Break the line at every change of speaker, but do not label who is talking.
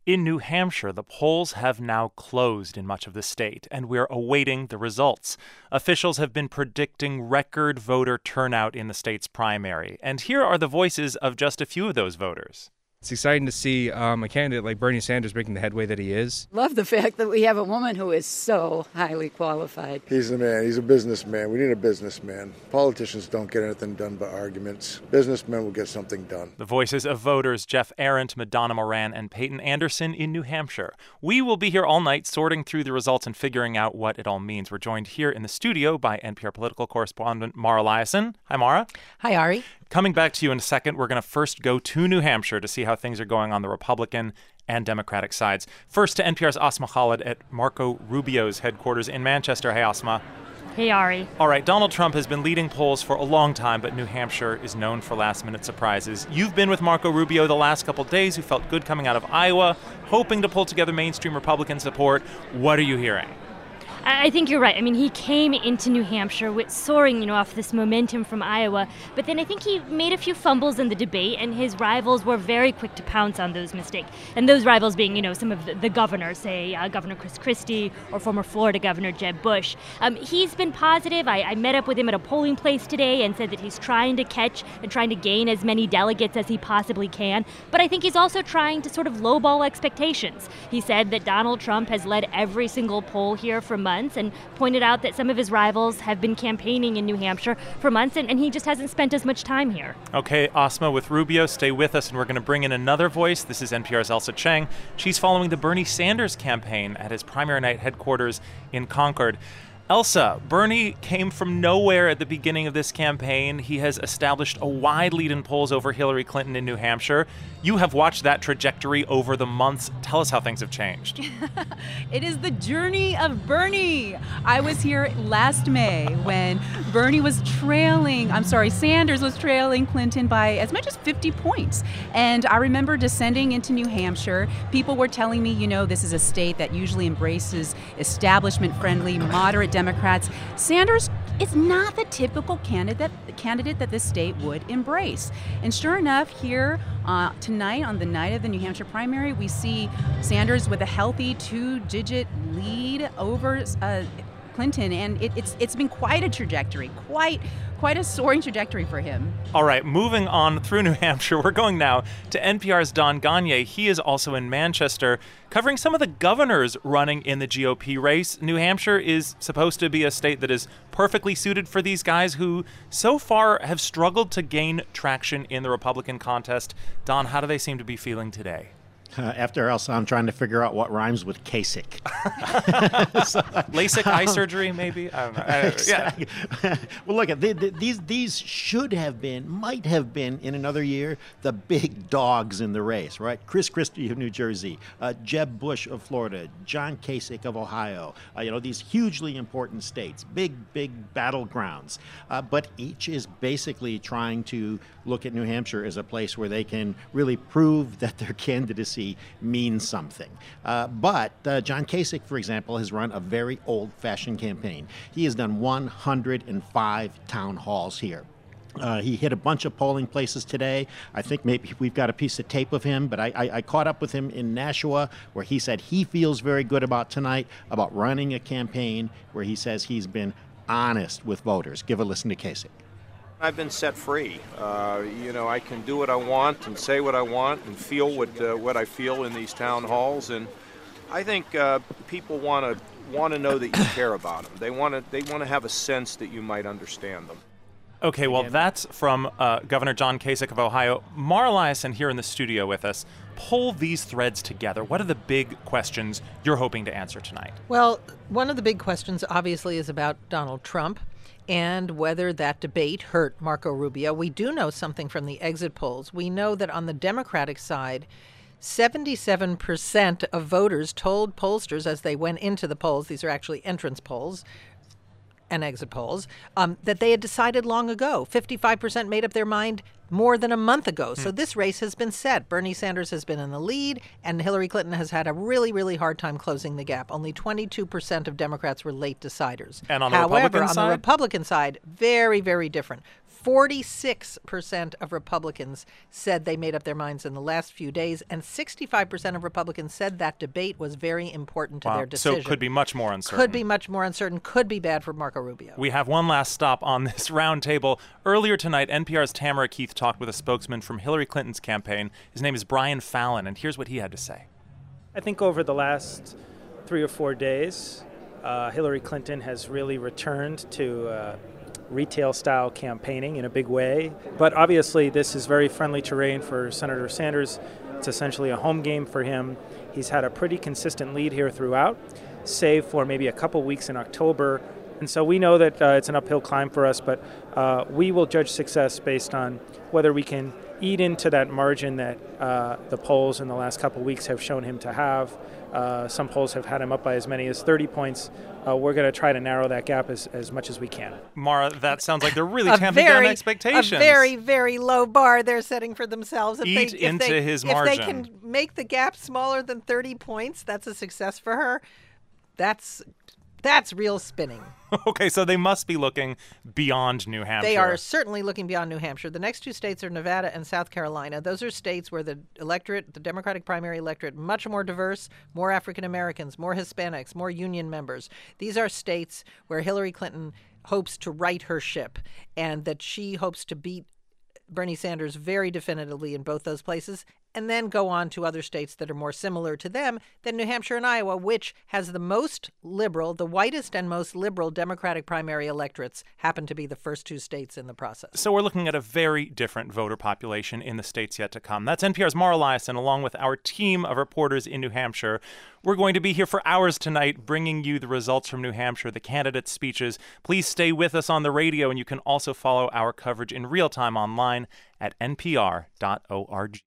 In New Hampshire, the polls have now closed in much of the state, and we're awaiting the results. Officials have been predicting record voter turnout in the state's primary, and here are the voices of just a few of those voters.
It's exciting to see a candidate like Bernie Sanders making the headway that he is.
Love the fact that we have a woman who is so highly qualified.
He's the man. He's a businessman. We need a businessman. Politicians don't get anything done by arguments. Businessmen will get something done.
The voices of voters Jeff Arendt, Madonna Moran, and Peyton Anderson in New Hampshire. We will be here all night sorting through the results and figuring out what it all means. We're joined here in the studio by NPR political correspondent Mara Liasson. Hi, Mara.
Hi, Ari.
Coming back to you in a second, we're going to first go to New Hampshire to see how things are going on the Republican and Democratic sides. First to NPR's Asma Khalid at Marco Rubio's headquarters in Manchester. Hey, Asma.
Hey, Ari.
All right, Donald Trump has been leading polls for a long time, but New Hampshire is known for last-minute surprises. You've been with Marco Rubio the last couple days, who felt good coming out of Iowa, hoping to pull together mainstream Republican support. What are you hearing?
I think you're right. I mean, he came into New Hampshire with soaring, off this momentum from Iowa. But then I think he made a few fumbles in the debate, and his rivals were very quick to pounce on those mistakes. And those rivals being, some of the governors, say Governor Chris Christie or former Florida Governor Jeb Bush. He's been positive. I met up with him at a polling place today and said that he's trying to catch and trying to gain as many delegates as he possibly can. But I think he's also trying to sort of lowball expectations. He said that Donald Trump has led every single poll here for months, and pointed out that some of his rivals have been campaigning in New Hampshire for months, and he just hasn't spent as much time here.
Okay, Asma, with Rubio, stay with us, and we're going to bring in another voice. This is NPR's Elsa Cheng. She's following the Bernie Sanders campaign at his primary night headquarters in Concord. Elsa, Bernie came from nowhere at the beginning of this campaign. He has established a wide lead in polls over Hillary Clinton in New Hampshire. You have watched that trajectory over the months. Tell us how things have changed.
It is the journey of Bernie. I was here last May when Sanders was trailing Clinton by as much as 50 points. And I remember descending into New Hampshire. People were telling me, this is a state that usually embraces establishment-friendly, moderate Democrats. Sanders is not the typical candidate that this state would embrace. And sure enough, here tonight, on the night of the New Hampshire primary, we see Sanders with a healthy 2-digit lead over Clinton, and it's been quite a trajectory, quite a soaring trajectory for him.
All right, moving on through New Hampshire, we're going now to NPR's Don Gonyea. He is also in Manchester, covering some of the governors running in the GOP race. New Hampshire is supposed to be a state that is perfectly suited for these guys who so far have struggled to gain traction in the Republican contest. Don, how do they seem to be feeling today?
After Elsa, I'm trying to figure out what rhymes with Kasich.
LASIK eye surgery, maybe? I don't know.
Exactly. Yeah. Well, look, these might have been, in another year, the big dogs in the race, right? Chris Christie of New Jersey, Jeb Bush of Florida, John Kasich of Ohio, these hugely important states, big battlegrounds. But each is basically trying to look at New Hampshire as a place where they can really prove that their candidacy means something. But John Kasich, for example, has run a very old-fashioned campaign. He has done 105 town halls here. He hit a bunch of polling places today. I think maybe we've got a piece of tape of him, but I caught up with him in Nashua, where he said he feels very good about tonight, about running a campaign where he says he's been honest with voters. Give a listen to Kasich.
I've been set free. I can do what I want and say what I want and feel what I feel in these town halls. And I think people want to know that you care about them. They want to have a sense that you might understand them.
Okay, well, that's from Governor John Kasich of Ohio. Mara Liasson here in the studio with us. Pull these threads together. What are the big questions you're hoping to answer tonight?
Well, one of the big questions, obviously, is about Donald Trump and whether that debate hurt Marco Rubio. We do know something from the exit polls. We know that on the Democratic side, 77% of voters told pollsters as they went into the polls, these are actually entrance polls and exit polls, that they had decided long ago. 55% made up their mind more than a month ago. So this race has been set. Bernie Sanders has been in the lead, and Hillary Clinton has had a really, really hard time closing the gap. Only 22% of Democrats were late deciders.
And on the
However,
Republican
on
side?
the Republican side, very, very different. 46% of Republicans said they made up their minds in the last few days, and 65% of Republicans said that debate was very important to their decision.
So it could be much more uncertain.
Could be much more uncertain, could be bad for Marco Rubio.
We have one last stop on this roundtable. Earlier tonight, NPR's Tamara Keith talked with a spokesman from Hillary Clinton's campaign. His name is Brian Fallon, and here's what he had to say.
I think over the last 3 or 4 days, Hillary Clinton has really returned to retail-style campaigning in a big way. But obviously, this is very friendly terrain for Senator Sanders. It's essentially a home game for him. He's had a pretty consistent lead here throughout, save for maybe a couple weeks in October. And so we know that it's an uphill climb for us, but we will judge success based on whether we can eat into that margin that the polls in the last couple weeks have shown him to have. Some polls have had him up by as many as 30 points. We're going to try to narrow that gap as much as we can.
Mara, that sounds like they're really tamping down expectations.
A very, very low bar they're setting for themselves.
His margin.
If they can make the gap smaller than 30 points, that's a success for her. That's real spinning.
Okay, so they must be looking beyond New Hampshire.
They are certainly looking beyond New Hampshire. The next two states are Nevada and South Carolina. Those are states where the electorate, the Democratic primary electorate, much more diverse, more African Americans, more Hispanics, more union members. These are states where Hillary Clinton hopes to right her ship, and that she hopes to beat Bernie Sanders very definitively in both those places, and then go on to other states that are more similar to them than New Hampshire and Iowa, which has the most liberal, the whitest and most liberal Democratic primary electorates, happen to be the first two states in the process.
So we're looking at a very different voter population in the states yet to come. That's NPR's Mara Liasson, along with our team of reporters in New Hampshire. We're going to be here for hours tonight, bringing you the results from New Hampshire, the candidates' speeches. Please stay with us on the radio, and you can also follow our coverage in real time online at npr.org.